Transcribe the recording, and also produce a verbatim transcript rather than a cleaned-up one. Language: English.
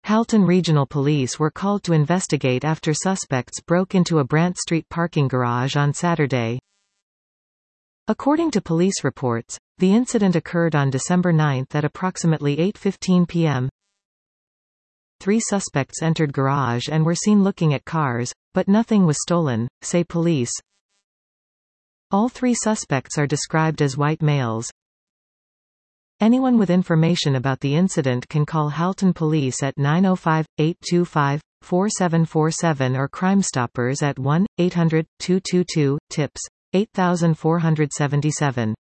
Halton Regional Police were called to investigate after suspects broke into a Brant Street parking garage on Saturday. According to police reports, the incident occurred on December ninth at approximately eight fifteen p m Three suspects entered garage and were seen looking at cars, but nothing was stolen, say police. All three suspects are described as white males. Anyone with information about the incident can call Halton Police at nine oh five, eight two five, four seven four seven or Crime Stoppers at one eight hundred, two two two, TIPS, eight four seven seven.